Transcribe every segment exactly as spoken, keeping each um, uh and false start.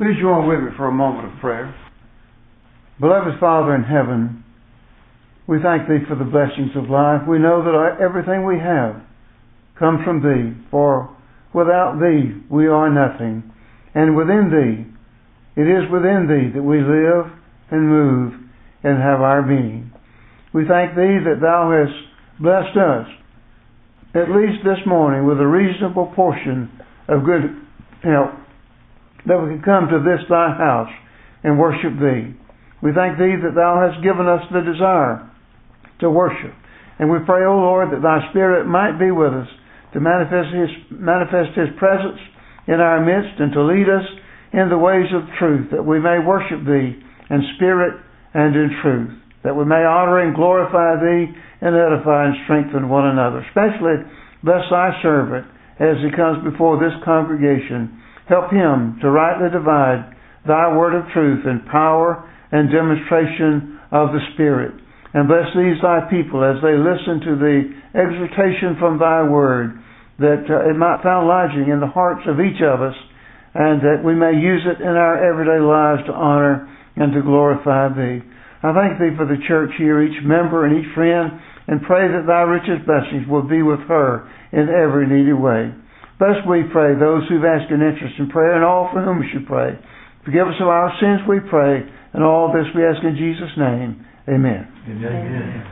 Please join with me for a moment of prayer. Beloved Father in heaven, we thank Thee for the blessings of life. We know that our, everything we have comes from Thee, for without Thee we are nothing. And within Thee, it is within Thee that we live and move and have our being. We thank Thee that Thou hast blessed us, at least this morning, with a reasonable portion of good health, that we can come to this Thy house and worship Thee. We thank Thee that Thou hast given us the desire to worship. And we pray, O Lord, that Thy Spirit might be with us to manifest His, manifest His presence in our midst and to lead us in the ways of truth, that we may worship Thee in spirit and in truth, that we may honor and glorify Thee and edify and strengthen one another. Especially bless Thy servant as he comes before this congregation. Help him to rightly divide Thy word of truth in power and demonstration of the Spirit. And bless these Thy people as they listen to the exhortation from Thy word, that uh, it might find lodging in the hearts of each of us, and that we may use it in our everyday lives to honor and to glorify Thee. I thank Thee for the church here, each member and each friend, and pray that Thy richest blessings will be with her in every needy way. Bless, we pray, those who've asked an interest in prayer and all for whom we should pray. Forgive us of our sins, we pray, and all this we ask in Jesus' name. Amen. Amen. Amen.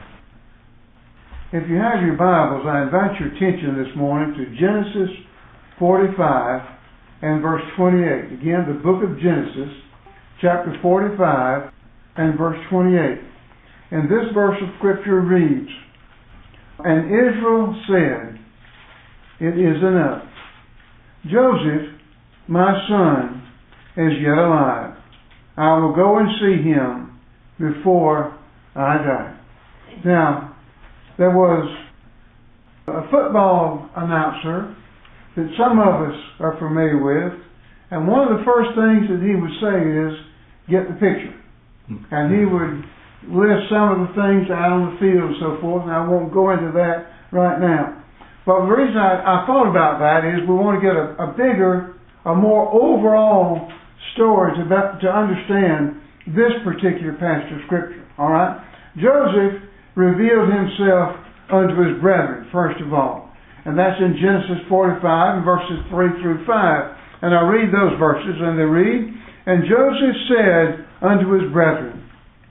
If you have your Bibles, I invite your attention this morning to Genesis forty-five and verse twenty-eight. Again, the book of Genesis, chapter forty-five and verse twenty-eight. And this verse of Scripture reads, "And Israel said, It is enough. Joseph, my son, is yet alive. I will go and see him before I die." Now, there was a football announcer that some of us are familiar with, and one of the first things that he would say is, "Get the picture." And he would list some of the things out on the field and so forth, and I won't go into that right now. But the reason I, I thought about that is we want to get a, a bigger, a more overall story to, to understand this particular passage of Scripture. All right? Joseph revealed himself unto his brethren, first of all. And that's in Genesis forty-five and verses three through five. And I read those verses, and they read, "And Joseph said unto his brethren,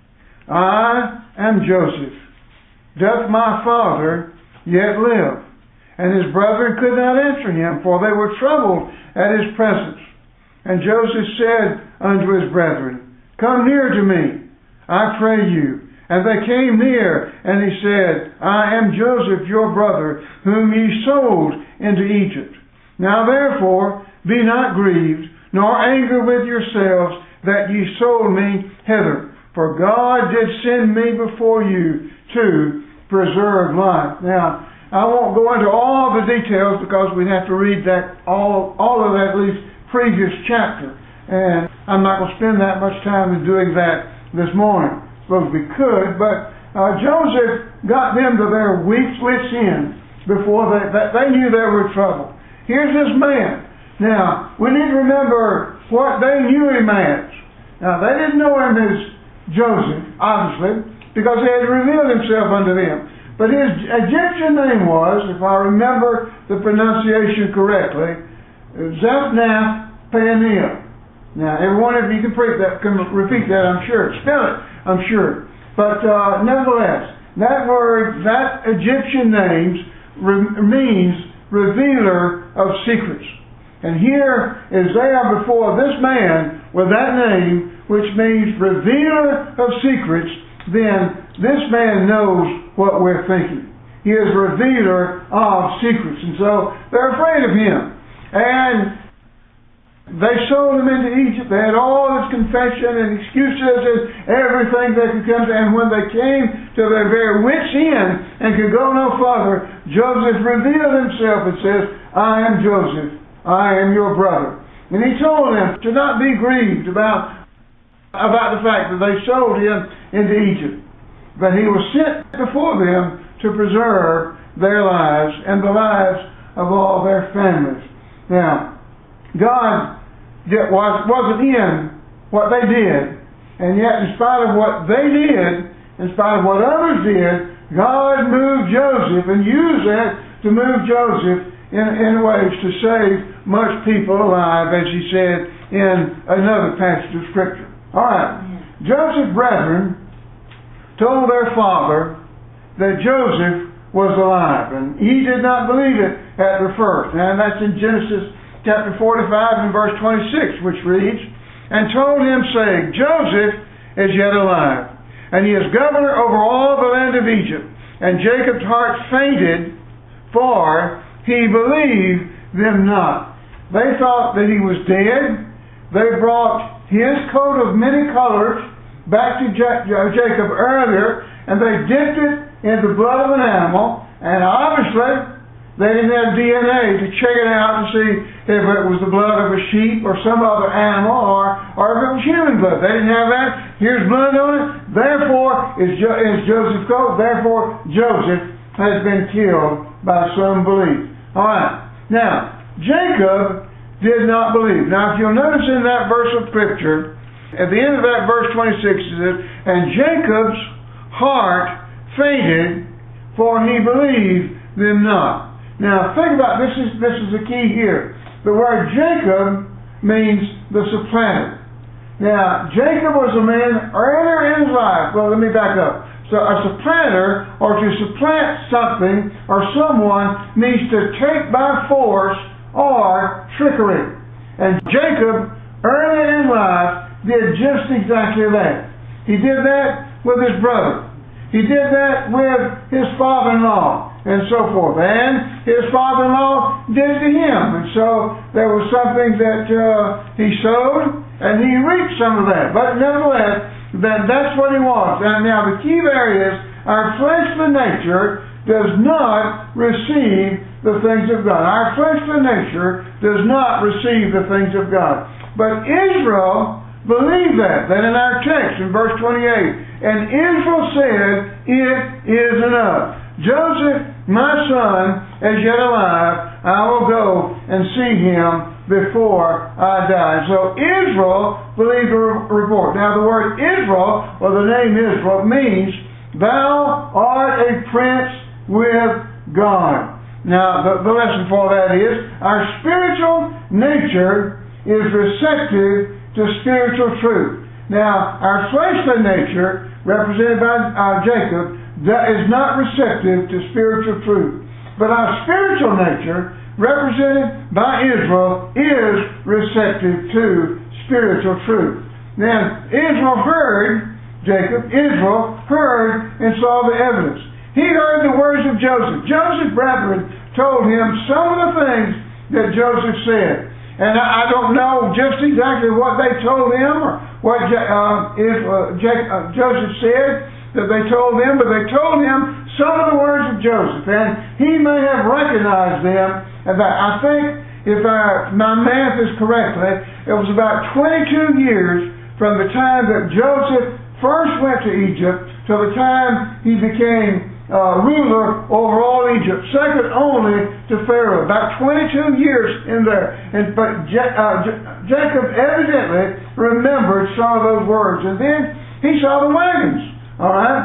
I am Joseph. Doth my father yet live? And his brethren could not answer him, for they were troubled at his presence. And Joseph said unto his brethren, Come near to me, I pray you. And they came near, and he said, I am Joseph your brother, whom ye sold into Egypt. Now therefore be not grieved, nor angry with yourselves, that ye sold me hither. For God did send me before you to preserve life." Now, I won't go into all the details because we'd have to read that all all of that at least previous chapter. And I'm not going to spend that much time in doing that this morning. I suppose we could, but uh, Joseph got them to their wits wits end before they, that they knew they were in trouble. Here's this man. Now, we need to remember what they knew him as. Now, they didn't know him as Joseph, obviously, because he had revealed himself unto them. But his Egyptian name was, if I remember the pronunciation correctly, Zaphnath-Paaneah. Now, every one of you can repeat that, can repeat that, I'm sure. Spell it, I'm sure. But uh, nevertheless, that word, that Egyptian name re- means revealer of secrets. And here is there before this man with that name, which means revealer of secrets, then this man knows what we're thinking. He is a revealer of secrets. And so they're afraid of him. And they sold him into Egypt. They had all his confession and excuses and everything they could come to. And when they came to their very wits' end and could go no further, Joseph revealed himself and says, I am Joseph. I am your brother. And he told them to not be grieved about about the fact that they sold him into Egypt. But he was sent before them to preserve their lives and the lives of all their families. Now, God that was, wasn't in what they did. And yet, in spite of what they did, in spite of what others did, God moved Joseph and used that to move Joseph in, in ways to save much people alive, as he said in another passage of Scripture. All right. Joseph's brethren told their father that Joseph was alive, and he did not believe it at the first. And that's in Genesis chapter forty-five and verse twenty-six, which reads, "And told him, saying, Joseph is yet alive, and he is governor over all the land of Egypt. And Jacob's heart fainted, for he believed them not." They thought that he was dead. They brought his coat of many colors back to Jacob earlier, and they dipped it in the blood of an animal, and obviously they didn't have D N A to check it out to see if it was the blood of a sheep or some other animal, or, or if it was human blood. They didn't have that. Here's blood on it. Therefore, is, jo- is Joseph's coat. Therefore, Joseph has been killed by some belief. All right. Now, Jacob did not believe. Now, if you'll notice in that verse of Scripture, at the end of that verse twenty-six, it says, "And Jacob's heart fainted, for he believed them not." Now, think about this. Is this is the key here. The word Jacob means the supplanter. Now, Jacob was a man earlier in his life. Well, let me back up. So, a supplanter, or to supplant something or someone, means to take by force or trickery. And Jacob, early in life, did just exactly that. He did that with his brother. He did that with his father-in-law, and so forth. And his father-in-law did to him. And so there was something that uh, he sowed, and he reaped some of that. But nevertheless, that, that's what he was. And now the key there is, our fleshly nature does not receive the things of God. Our fleshly nature does not receive the things of God. But Israel believed that. That in our text, in verse twenty-eight, "And Israel said, It is enough. Joseph, my son, is yet alive. I will go and see him before I die." So Israel believed the report. Now the word Israel, or the name Israel, means thou art a prince with God. Now the, the lesson for that is, our spiritual nature is receptive to spiritual truth. Now our fleshly nature, represented by uh, Jacob, that is not receptive to spiritual truth. But our spiritual nature, represented by Israel, is receptive to spiritual truth. Now, Israel heard, Jacob, Israel heard and saw the evidence. He heard the words of Joseph. Joseph's brethren told him some of the things that Joseph said. And I don't know just exactly what they told him or what uh, if, uh, Jacob, uh, Joseph said that they told him, but they told him some of the words of Joseph, and he may have recognized them. And I think, if I, my math is correctly, it was about twenty-two years from the time that Joseph first went to Egypt till the time he became uh, ruler over all Egypt, second only to Pharaoh. About twenty-two years in there. And but J- uh, J- Jacob evidently remembered some of those words, and then he saw the wagons. All right?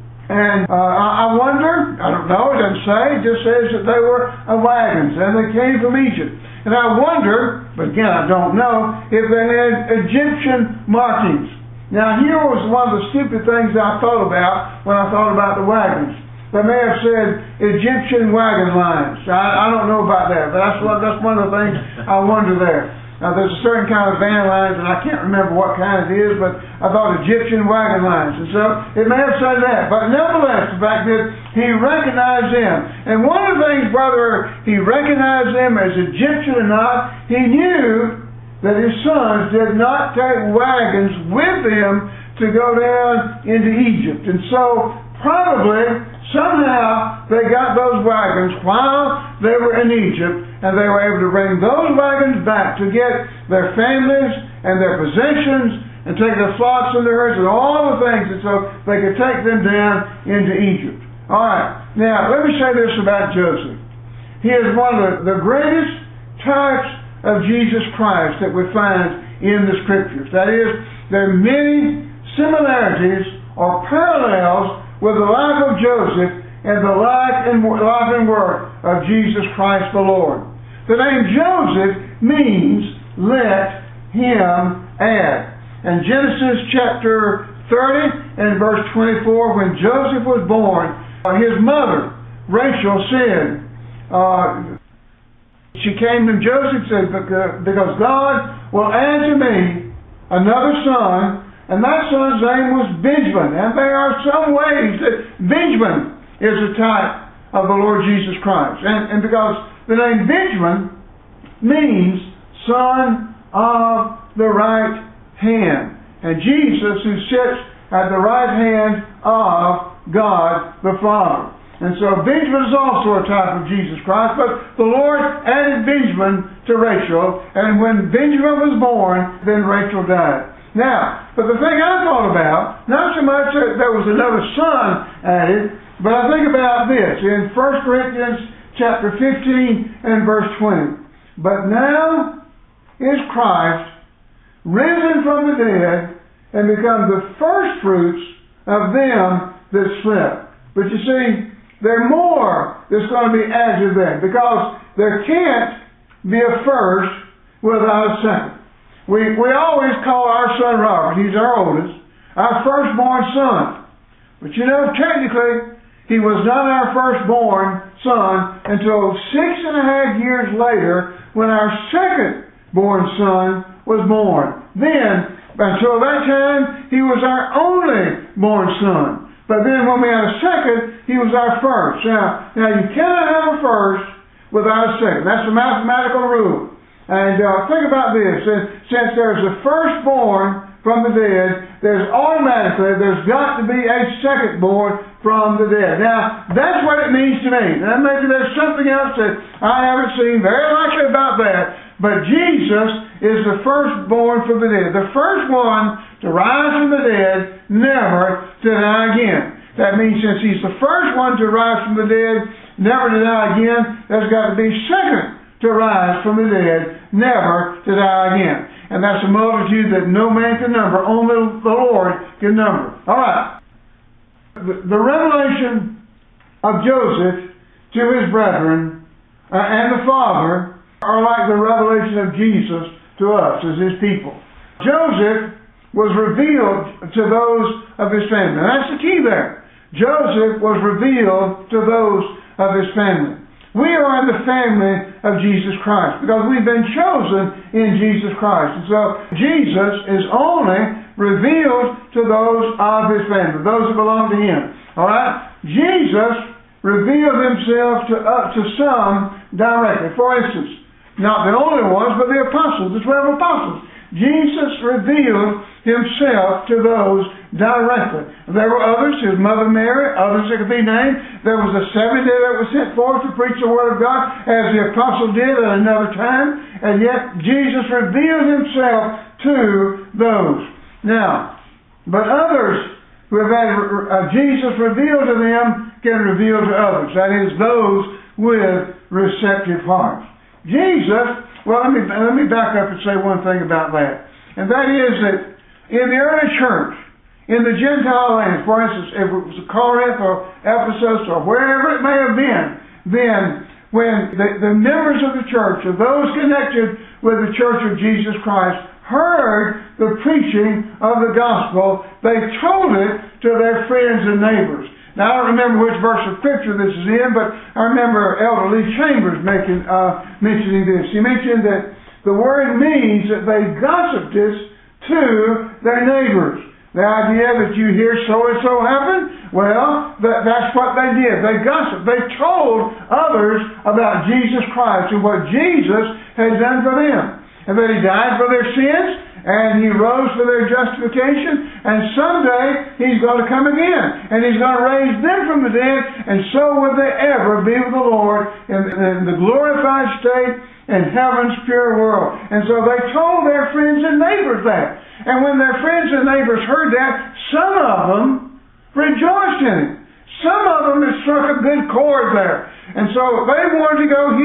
And uh, I wonder, I don't know, it doesn't say, it just says that they were uh, wagons, and they came from Egypt. And I wonder, but again I don't know, if they had Egyptian markings. Now here was one of the stupid things I thought about when I thought about the wagons. They may have said Egyptian wagon lines. I, I don't know about that, but that's one, that's one of the things I wonder there. Now, there's a certain kind of van lines, and I can't remember what kind it is, but I thought Egyptian wagon lines. And so, it may have said that. But nevertheless, the fact that he recognized them. And one of the things, brother, he recognized them as Egyptian or not, he knew that his sons did not take wagons with them to go down into Egypt. And so, probably, somehow, they got those wagons while they were in Egypt, and they were able to bring those wagons back to get their families and their possessions and take their flocks and their herds and all the things, and so they could take them down into Egypt. All right. Now, let me say this about Joseph. He is one of the, the greatest types of Jesus Christ that we find in the Scriptures. That is, there are many similarities or parallels with the life of Joseph and the life and, life and work of Jesus Christ the Lord. The name Joseph means let him add. In Genesis chapter thirty and verse twenty-four, when Joseph was born, his mother, Rachel, said, uh, she came to Joseph and said, because God will add to me another son, and that son's name was Benjamin. And there are some ways that Benjamin is a type of the Lord Jesus Christ. And, and because the name Benjamin means son of the right hand. And Jesus, who sits at the right hand of God the Father. And so Benjamin is also a type of Jesus Christ, but the Lord added Benjamin to Rachel, and when Benjamin was born, then Rachel died. Now, but the thing I thought about, not so much that there was another son added, but I think about this in First Corinthians chapter fifteen and verse twenty. But now is Christ risen from the dead and become the first fruits of them that slept. But you see, there are more that's going to be added to them, because there can't be a first without a second. We, we always call our son Robert, he's our oldest, our firstborn son. But you know, technically, he was not our firstborn son until six and a half years later, when our second-born son was born. Then, until that time, he was our only born son. But then when we had a second, he was our first. Now, now you cannot have a first without a second. That's the mathematical rule. And uh, think about this. Since there's a firstborn from the dead, there's automatically, there's got to be a secondborn from the dead. Now, that's what it means to me. Now, maybe there's something else that I haven't seen very likely about that. But Jesus is the firstborn from the dead. The first one to rise from the dead, never to die again. That means since he's the first one to rise from the dead, never to die again, there's got to be second to rise from the dead, never to die again. And that's a multitude that no man can number, only the Lord can number. All right. The, the revelation of Joseph to his brethren uh, and the Father are like the revelation of Jesus to us as his people. Joseph was revealed to those of his family. And that's the key there. Joseph was revealed to those of his family. We are in the family of Jesus Christ because we've been chosen in Jesus Christ. And so Jesus is only revealed to those of his family, those that belong to him. All right? Jesus revealed himself to, uh, to some directly. For instance, not the only ones, but the apostles, the twelve apostles. Jesus revealed himself to those directly. There were others, his mother Mary, others that could be named. There was a seventy that was sent forth to preach the Word of God, as the apostle did at another time, and yet Jesus revealed himself to those. Now, but others who have had uh, Jesus revealed to them can reveal to others. That is, those with receptive hearts. Jesus, well, let me, let me back up and say one thing about that. And that is that in the early church, in the Gentile lands, for instance, if it was Corinth or Ephesus or wherever it may have been, then when the, the members of the church, or those connected with the Church of Jesus Christ, heard the preaching of the gospel, they told it to their friends and neighbors. Now, I don't remember which verse of Scripture this is in, but I remember Elder Lee Chambers making, uh, mentioning this. He mentioned that the word means that they gossiped this to their neighbors. The idea that you hear so-and-so happen, well, that, that's what they did. They gossiped. They told others about Jesus Christ and what Jesus had done for them. And that he died for their sins, and he rose for their justification, and someday he's going to come again, and he's going to raise them from the dead, and so will they ever be with the Lord in, in the glorified state in heaven's pure world. And so they told their friends and neighbors that. And when their friends and neighbors heard that, some of them rejoiced in it. Some of them had struck a good chord there. And so they wanted to go here.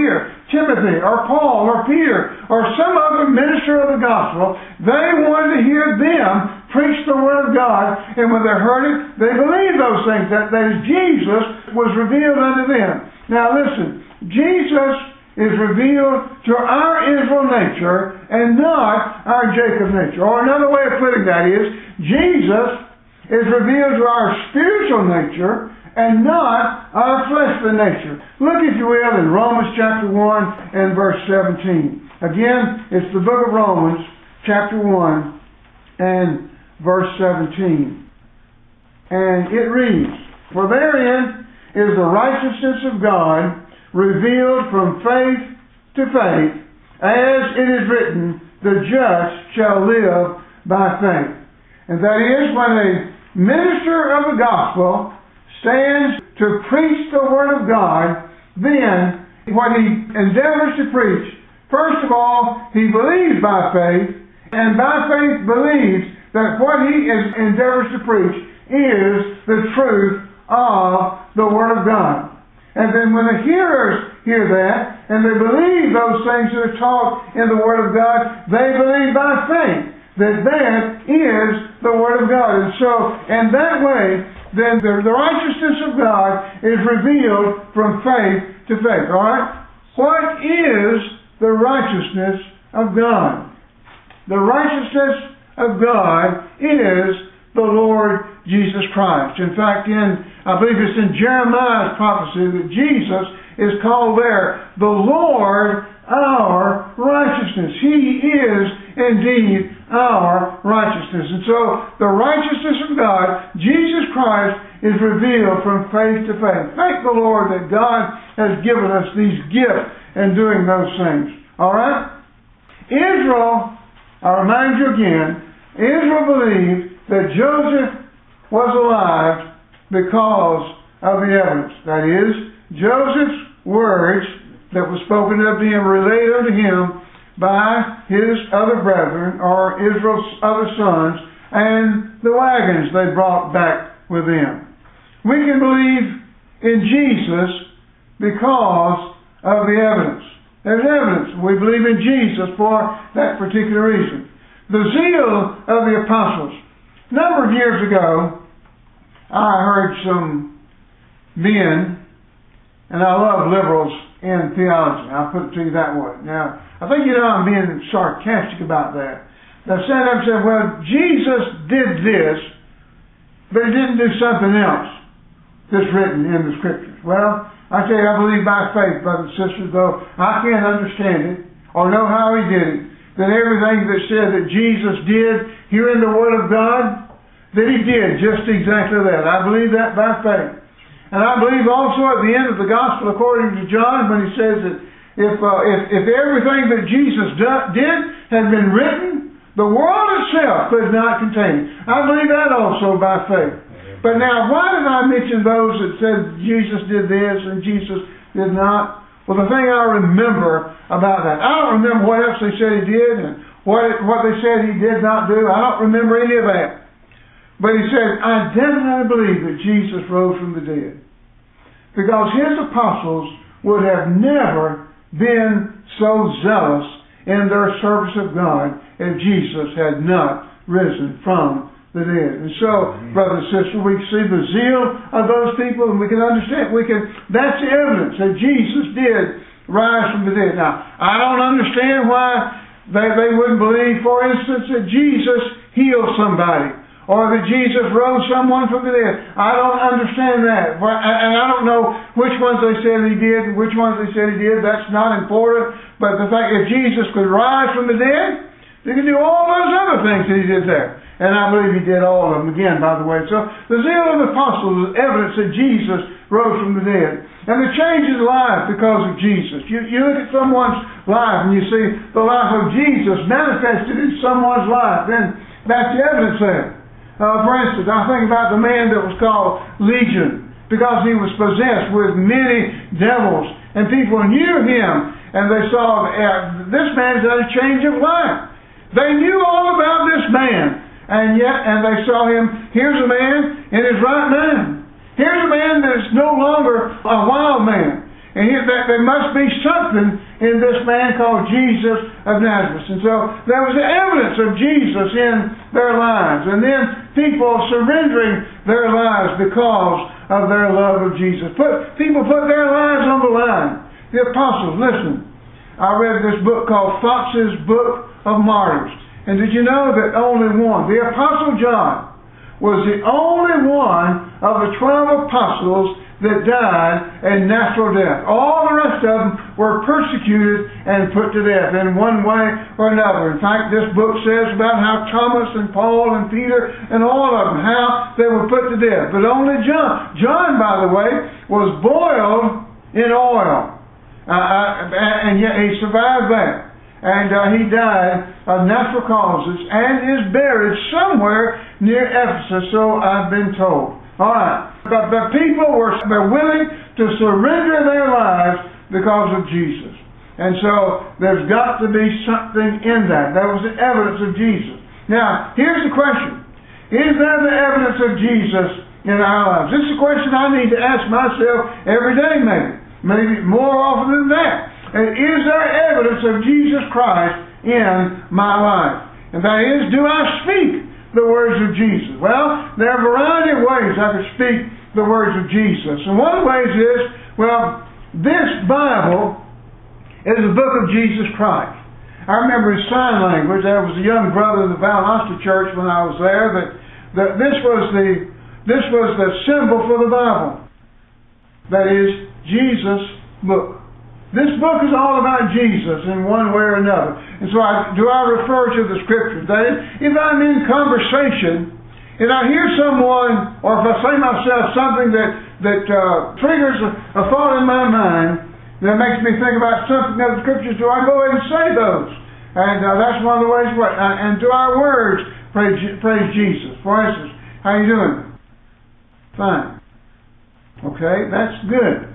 Timothy or Paul or Peter or some other minister of the gospel. They wanted to hear them preach the Word of God, and when they heard it, they believed those things, that, that Jesus was revealed unto them. Now listen, Jesus is revealed to our Israel nature and not our Jacob nature. Or another way of putting that is, Jesus is revealed to our spiritual nature and not our fleshly nature. Look, if you will, in Romans chapter one and verse seventeen. Again, it's the book of Romans chapter one and verse seventeen. And it reads, "For therein is the righteousness of God revealed from faith to faith, as it is written, the just shall live by faith." And that is, when a minister of the gospel stands to preach the Word of God, then what he endeavors to preach, first of all, he believes by faith, and by faith believes that what he is, endeavors to preach is the truth of the Word of God. And then when the hearers hear that, and they believe those things that are taught in the Word of God, they believe by faith that that is the Word of God. And so, in that way, then the, the righteousness of God is revealed from faith to faith. All right? What is the righteousness of God? The righteousness of God is the Lord Jesus Christ. In fact, in I believe it's in Jeremiah's prophecy that Jesus is called there the Lord our righteousness. He is indeed our righteousness. And so the righteousness of God, Jesus Christ, is revealed from faith to faith. Thank the Lord that God has given us these gifts in doing those things. All right? Israel, I'll remind you again, Israel believed that Joseph was alive because of the evidence. That is, Joseph's words that were spoken of to him, relayed unto him by his other brethren, or Israel's other sons, and the wagons they brought back with them. We can believe in Jesus because of the evidence. There's evidence. We believe in Jesus for that particular reason. The zeal of the apostles. A number of years ago, I heard some men, and I love liberals in theology. I'll put it to you that way. Now, I think you know I'm being sarcastic about that. They stand up and say, well, Jesus did this, but he didn't do something else that's written in the Scriptures. Well, I tell you, I believe by faith, brothers and sisters, though I can't understand it or know how he did it, that everything that said that Jesus did here in the Word of God, that he did just exactly that. I believe that by faith. And I believe also at the end of the Gospel according to John, when he says that if uh, if, if everything that Jesus do, did had been written, the world itself could not contain it. I believe that also by faith. But now, why did I mention those that said Jesus did this and Jesus did not? Well, the thing I remember about that, I don't remember what else they said he did and what, it, what they said he did not do. I don't remember any of that. But he said, I definitely believe that Jesus rose from the dead. Because his apostles would have never been so zealous in their service of God if Jesus had not risen from the dead. And so, mm-hmm. brothers and sisters, we see the zeal of those people, and we can understand. We can. That's the evidence that Jesus did rise from the dead. Now, I don't understand why they, they wouldn't believe, for instance, that Jesus healed somebody, or that Jesus rose someone from the dead. I don't understand that. And I don't know which ones they said he did and which ones they said he did. That's not important. But the fact that Jesus could rise from the dead, he could do all those other things that he did there. And I believe he did all of them again, by the way. So the zeal of the apostles is evidence that Jesus rose from the dead. And the change in life because of Jesus. You, you look at someone's life and you see the life of Jesus manifested in someone's life. Then that's the evidence there. Uh, for instance, I think about the man that was called Legion, because he was possessed with many devils, and people knew him, and they saw uh, this man's had a change of life. They knew all about this man, and yet, and they saw him. Here's a man in his right mind. Here's a man that's no longer a wild man. And here, that there must be something in this man called Jesus of Nazareth. And so there was evidence of Jesus in their lives. And then people surrendering their lives because of their love of Jesus. Put, people put their lives on the line. The apostles, listen. I read this book called Fox's Book of Martyrs. And did you know that only one, the Apostle John, was the only one of the twelve apostles that died a natural death. All the rest of them were persecuted and put to death in one way or another. In fact, this book says about how Thomas and Paul and Peter and all of them, how they were put to death. But only John. John, by the way, was boiled in oil. Uh, uh, and yet he survived that. And uh, he died of natural causes and is buried somewhere near Ephesus, so I've been told. All right. But the people were they're willing to surrender their lives because of Jesus. And so there's got to be something in that. That was the evidence of Jesus. Now, here's the question. Is there the evidence of Jesus in our lives? This is a question I need to ask myself every day, maybe. Maybe more often than that. And is there evidence of Jesus Christ in my life? And that is, do I speak the words of Jesus? Well, there are a variety of ways I could speak the words of Jesus. And one of the ways is, well, this Bible is the book of Jesus Christ. I remember in sign language, there was a young brother in the Valdosta church when I was there, that, that this was the this was the symbol for the Bible. That is, Jesus' book. This book is all about Jesus in one way or another. And so I, do I refer to the Scriptures? That is, if I'm in conversation and I hear someone, or if I say myself something that, that uh, triggers a, a thought in my mind that makes me think about something of the Scriptures, do I go ahead and say those? And uh, that's one of the ways. What, uh, and do our words praise, praise Jesus? For instance, how you doing? Fine. Okay, that's good.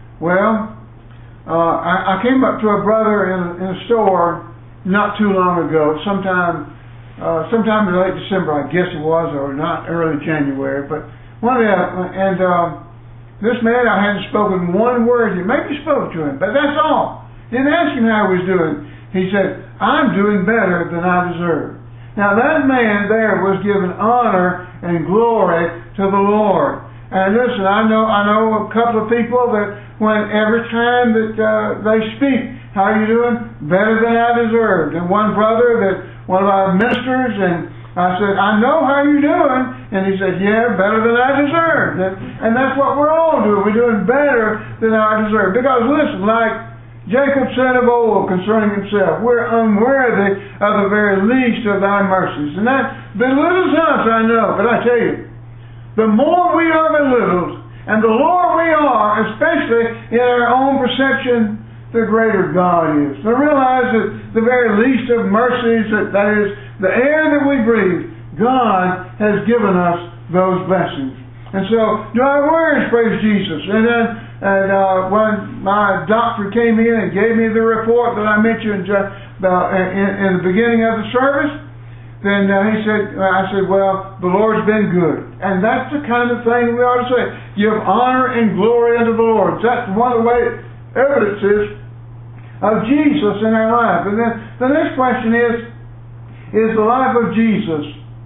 Well, Uh, I, I came up to a brother in, in a store not too long ago, sometime uh, sometime in late December, I guess it was, or not early January, but one of the, and uh, this man, I hadn't spoken one word. Maybe spoke to him, but that's all. Didn't ask him how he was doing. He said, "I'm doing better than I deserve." Now that man there was given honor and glory to the Lord. And listen, I know I know a couple of people that when every time that uh, they speak, how are you doing? Better than I deserved. And one brother, that one of our ministers, and I said, "I know how you're doing." And he said, "Yeah, better than I deserved." And, and that's what we're all doing. We're doing better than I deserve. Because listen, like Jacob said of old concerning himself, we're unworthy of the very least of thy mercies. And that belittles us, I know, but I tell you, the more we are belittled, and the lower we are, especially in our own perception, the greater God is. To realize that the very least of mercies, that, that is, the air that we breathe, God has given us those blessings. And so, do our words praise Jesus? And then, and uh, when my doctor came in and gave me the report that I mentioned uh, in, in the beginning of the service, then uh, he said, I said, well, the Lord's been good. And that's the kind of thing we ought to say. Give honor and glory unto the Lord. That's one of the way evidences of Jesus in our life. And then the next question is, is the life of Jesus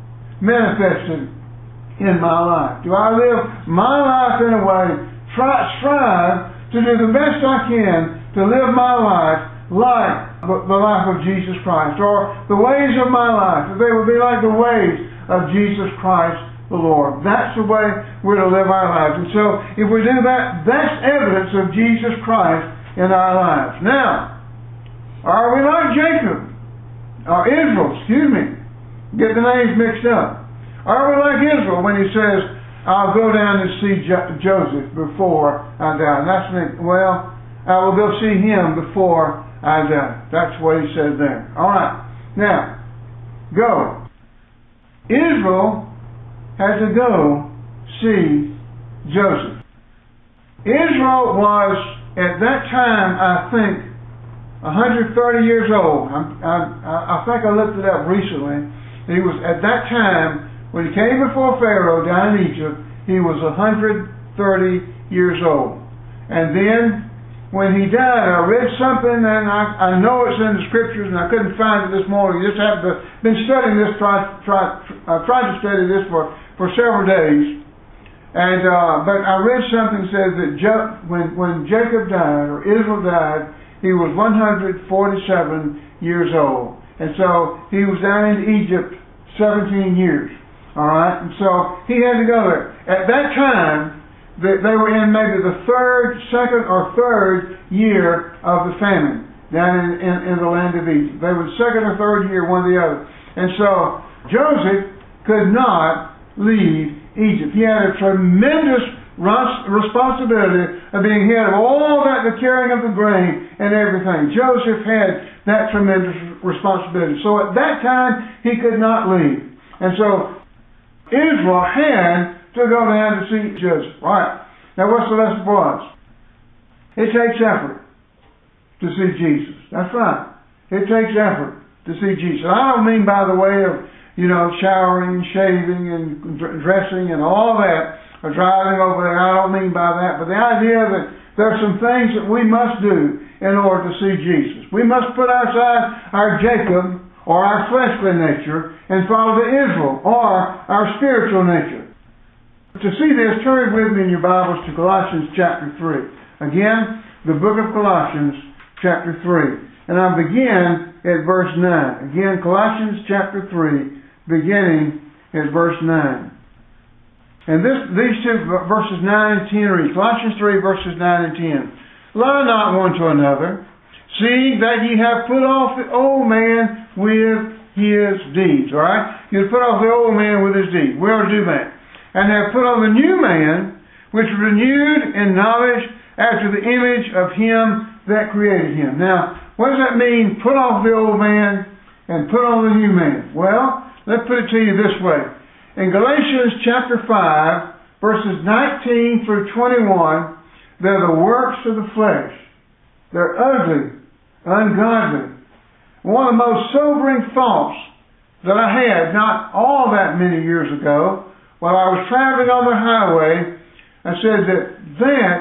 manifested in my life? Do I live my life in a way, try, strive to do the best I can to live my life like the life of Jesus Christ, or the ways of my life, that they would be like the ways of Jesus Christ the Lord. That's the way we're to live our lives. And so, if we do that, that's evidence of Jesus Christ in our lives. Now, are we like Jacob? Or Israel, excuse me. Get the names mixed up. Are we like Israel when he says, I'll go down and see jo- Joseph before I die? And that's the, well, I will go see him before I die. That's what he said there. All right. Now, go. Israel had to go see Joseph. Israel was, at that time, I think, one hundred thirty years old. I, I, I think I looked it up recently. He was, at that time, when he came before Pharaoh down in Egypt, he was one hundred thirty years old. And then when he died, I read something, and I, I know it's in the Scriptures, and I couldn't find it this morning. Just have to, been studying this, try, try, uh, tried to study this for, for several days. And uh, but I read something that says that jo- when when Jacob died, or Israel died, he was one hundred forty-seven years old, and so he was down in Egypt seventeen years. All right, and so he had to go there. At that time, they, they were in maybe the third, second, or third year of the famine down in, in, in the land of Egypt. They were the second or third year, one or the other. And so Joseph could not leave Egypt. He had a tremendous responsibility of being head of all that, the carrying of the grain and everything. Joseph had that tremendous responsibility. So at that time, he could not leave. And so Israel had to go down to see Joseph. All right. Now what's the lesson for us? It takes effort to see Jesus. That's right. It takes effort to see Jesus. I don't mean by the way of you know, showering and shaving and dressing and all that, or driving over there. I don't mean by that, but the idea that there are some things that we must do in order to see Jesus. We must put aside our Jacob, or our fleshly nature, and follow the Israel, or our spiritual nature. To see this, turn with me in your Bibles to Colossians chapter three. Again, the book of Colossians chapter three. And I begin at verse nine. Again, Colossians chapter three, beginning at verse nine. And this, these two verses nine and ten read, Colossians three, verses nine and ten. Lie not one to another, seeing that ye have put off the old man with his deeds. Alright? You put off the old man with his deeds. We ought to do that. And have put on the new man, which is renewed in knowledge after the image of him that created him. Now, what does that mean, put off the old man and put on the new man? Well, let's put it to you this way. In Galatians chapter five, verses nineteen through twenty-one, they're the works of the flesh. They're ugly, ungodly. One of the most sobering thoughts that I had not all that many years ago, while I was traveling on the highway, I said that that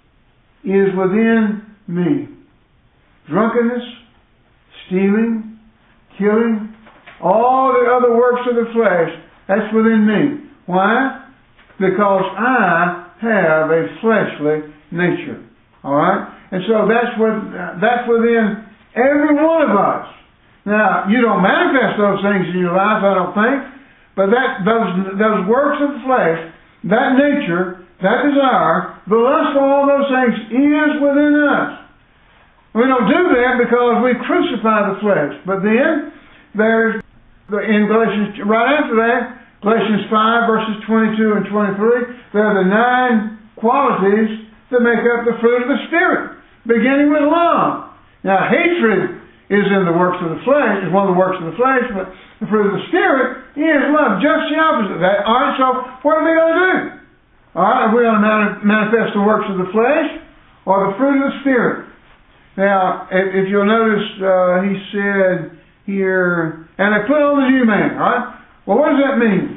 is within me. Drunkenness, stealing, killing, all the other works of the flesh, that's within me. Why? Because I have a fleshly nature. Alright? And so that's what, that's within every one of us. Now, you don't manifest those things in your life, I don't think, but that those those works of the flesh, that nature, that desire, the lust for all those things is within us. We don't do that because we crucify the flesh. But then, there's, in Galatians, right after that, Galatians five, verses twenty-two and twenty-three, there are the nine qualities that make up the fruit of the Spirit, beginning with love. Now, hatred is in the works of the flesh, is one of the works of the flesh, but the fruit of the Spirit is love, just the opposite of that. Alright, so what are we going to do? Alright, are we going to manifest the works of the flesh or the fruit of the Spirit? Now, if you'll notice, uh, he said here, and they put on the new man, right? Well, what does that mean?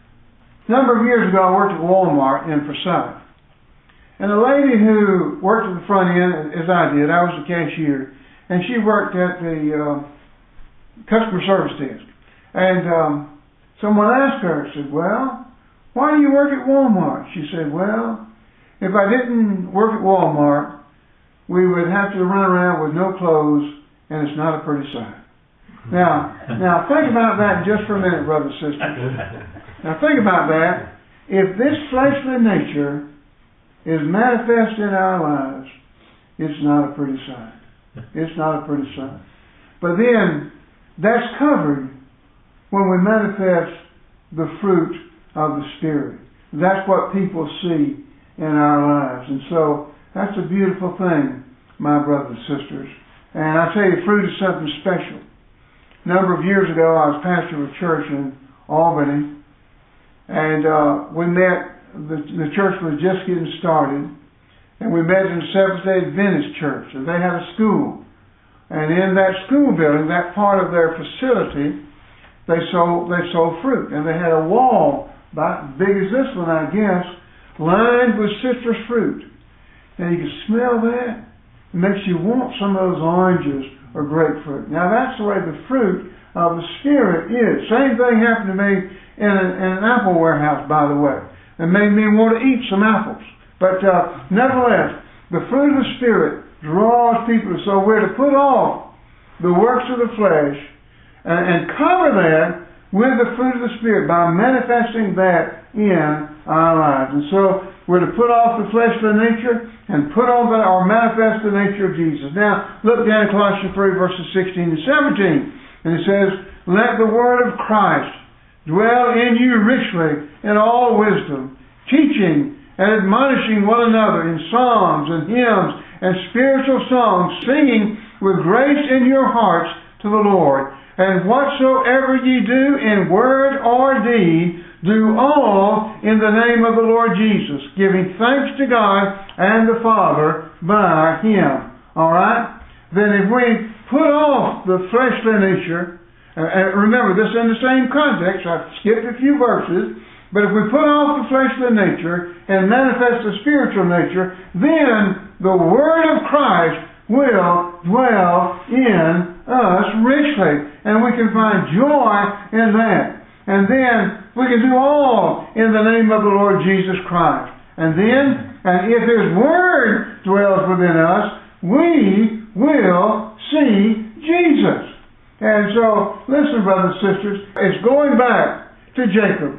A number of years ago, I worked at Walmart in Forsyth. And a lady who worked at the front end, as I did, I was the cashier, and she worked at the uh, customer service desk. And um, someone asked her, said, well, why do you work at Walmart? She said, well, if I didn't work at Walmart, we would have to run around with no clothes, and it's not a pretty sight. Now, now think about that just for a minute, brothers and sisters. Now think about that. If this fleshly nature is manifest in our lives, it's not a pretty sight. It's not a pretty sight. But then, that's covered when we manifest the fruit of the Spirit. That's what people see in our lives. And so, that's a beautiful thing, my brothers and sisters. And I tell you, fruit is something special. A number of years ago, I was pastor of a church in Albany, and uh, we met, the, the church was just getting started, and we met in the Seventh-day Adventist church, and they had a school. And in that school building, that part of their facility, they sold, they sold fruit. And they had a wall, about as big as this one, I guess, lined with citrus fruit. And you could smell that. It makes you want some of those oranges or grapefruit. Now that's the way the fruit of the Spirit is. Same thing happened to me in, a, in an apple warehouse, by the way. It made me want to eat some apples. But uh, nevertheless, the fruit of the Spirit draws people. So we're to put off the works of the flesh and, and cover that with the fruit of the Spirit by manifesting that in our lives. And so we're to put off the fleshly nature and put on the, or manifest the nature of Jesus. Now, look down in Colossians three, verses sixteen and seventeen. And it says, let the word of Christ dwell in you richly in all wisdom, teaching and admonishing one another in psalms and hymns and spiritual songs, singing with grace in your hearts to the Lord. And whatsoever ye do in word or deed, do all in the name of the Lord Jesus, giving thanks to God and the Father by Him. Alright? Then if we put off the fleshly nature, and remember this in the same context, I've skipped a few verses, but if we put off the fleshly nature and manifest the spiritual nature, then the Word of Christ will dwell in us richly. And we can find joy in that. And then we can do all in the name of the Lord Jesus Christ. And then, and if His Word dwells within us, we will see Jesus. And so, listen, brothers and sisters, it's going back to Jacob.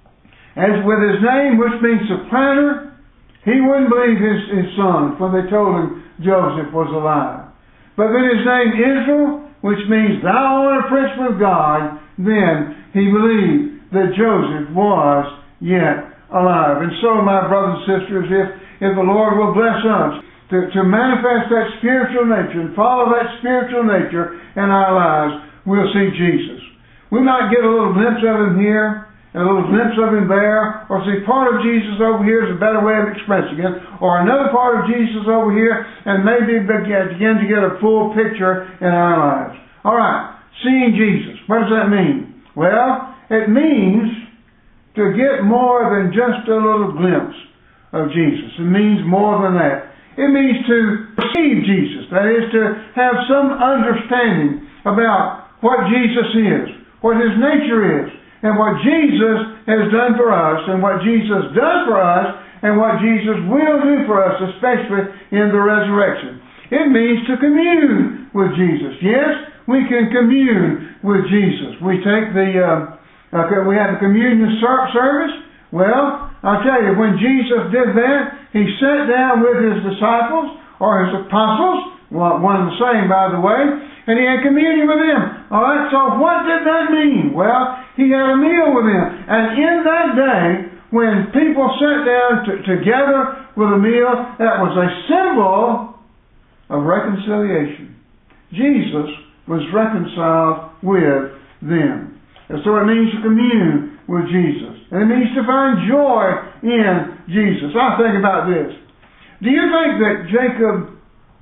As with his name, which means supplanter, he wouldn't believe his, his sons when they told him Joseph was alive. But then his name Israel, which means thou art a prince with God, then he believed that Joseph was yet alive. And so, my brothers and sisters, if, if the Lord will bless us to, to manifest that spiritual nature and follow that spiritual nature in our lives, we'll see Jesus. We might get a little glimpse of Him here, and a little glimpse of Him there, or see part of Jesus over here is a better way of expressing it, or another part of Jesus over here, and maybe begin to get a full picture in our lives. Alright, seeing Jesus. What does that mean? Well, it means to get more than just a little glimpse of Jesus. It means more than that. It means to perceive Jesus. That is, to have some understanding about what Jesus is, what His nature is, and what Jesus has done for us, and what Jesus does for us, and what Jesus will do for us, especially in the resurrection. It means to commune with Jesus. Yes, we can commune with Jesus. We take the, uh, uh, we have the communion service. Well, I'll tell you, when Jesus did that, He sat down with His disciples, or His apostles, well, one and the same, by the way, and He had communion with them. All right, so what did that mean? Well, He had a meal with them. And in that day, when people sat down to, together with a meal, that was a symbol of reconciliation. Jesus was reconciled with them. And so it means to commune with Jesus. And it means to find joy in Jesus. I think about this. Do you think that Jacob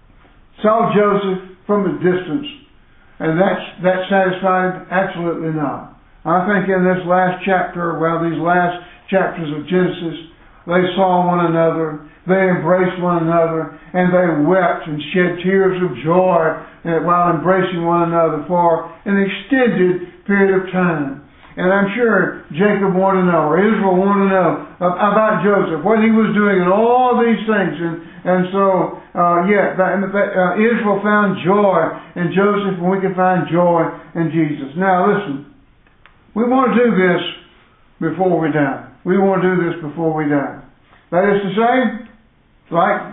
saw Joseph from a distance and that's, that satisfied him? Absolutely not. I think in this last chapter, well, these last chapters of Genesis, they saw one another, they embraced one another, and they wept and shed tears of joy while embracing one another for an extended period of time. And I'm sure Jacob wanted to know, or Israel wanted to know about Joseph, what he was doing, and all these things. And, and so, uh, yeah, that, uh, Israel found joy in Joseph, and we can find joy in Jesus. Now, listen, we want to do this before we die. We want to do this before we die. That is to say, like,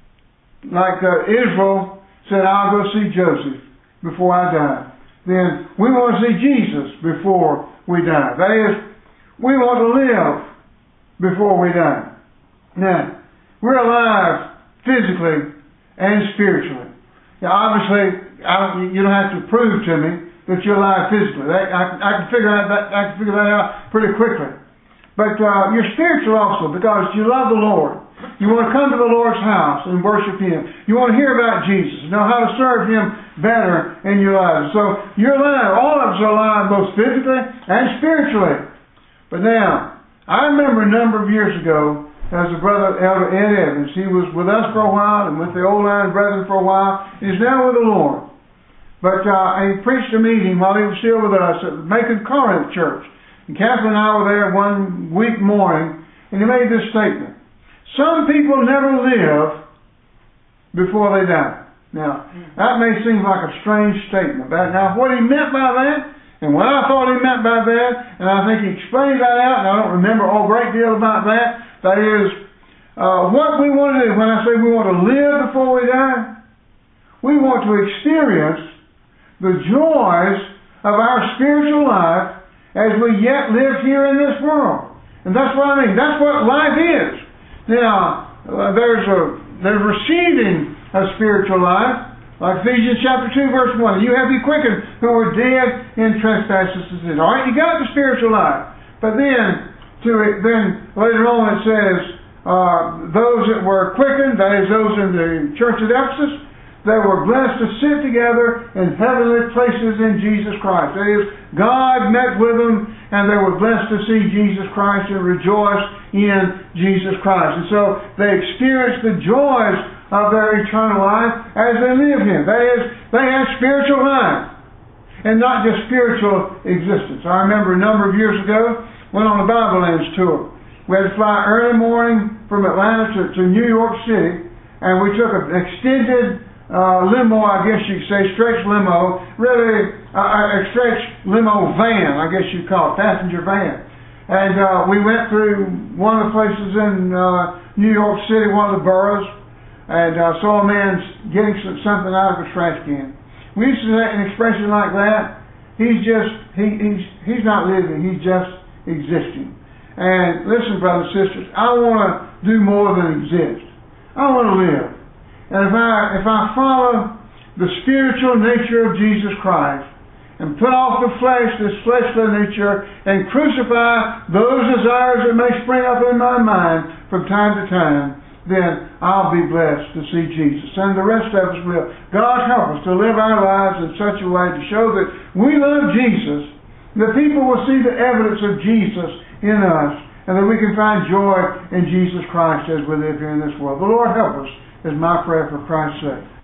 like uh, Israel said, I'll go see Joseph before I die. Then we want to see Jesus before we die. That is, we want to live before we die. Now, we're alive physically and spiritually. Now, obviously, I don't, you don't have to prove to me that you're alive physically. That, I, I can figure out that I can figure that out pretty quickly. But uh, you're spiritual also because you love the Lord. You want to come to the Lord's house and worship Him. You want to hear about Jesus, know how to serve Him better in your lives. So you're alive. All of us are alive both physically and spiritually. But now, I remember a number of years ago, as the brother Elder Ed Evans. He was with us for a while and with the Old Line Brethren for a while. He's now with the Lord. But uh, he preached a meeting while he was still with us at Macon Corinth Church. And Catherine and I were there one week morning, and he made this statement. Some people never live before they die. Now, that may seem like a strange statement. But now, what he meant by that, and what I thought he meant by that, and I think he explained that out, and I don't remember a great deal about that, that is, uh, what we want to do, when I say we want to live before we die, we want to experience the joys of our spiritual life as we yet live here in this world. And that's what I mean. That's what life is. Now, uh, there's a there's receiving a spiritual life, like Ephesians chapter two, verse one. You have been quickened who were dead in trespasses and sins. All right, you got the spiritual life. But then, to it, then later on it says, uh, those that were quickened, that is those in the church at Ephesus, they were blessed to sit together in heavenly places in Jesus Christ. That is, God met with them, and they were blessed to see Jesus Christ and rejoice in Jesus Christ. And so they experienced the joys of their eternal life as they live here. That is, they had spiritual life, and not just spiritual existence. I remember a number of years ago, went on a Bible Lands tour. We had to fly early morning from Atlanta to, to New York City, and we took an extended Uh, limo, I guess you could say, stretch limo, really uh, a stretch limo van, I guess you'd call it, passenger van. And uh, we went through one of the places in uh, New York City, one of the boroughs, and uh, saw a man getting some, something out of a trash can. We used to say an expression like that, he's just, he, he's, he's not living, he's just existing. And listen, brothers and sisters, I want to do more than exist. I want to live. And if I, if I follow the spiritual nature of Jesus Christ and put off the flesh, this fleshly nature, and crucify those desires that may spring up in my mind from time to time, then I'll be blessed to see Jesus. And the rest of us will. God help us to live our lives in such a way to show that we love Jesus, that people will see the evidence of Jesus in us, and that we can find joy in Jesus Christ as we live here in this world. The Lord help us, is my prayer for Christ's sake.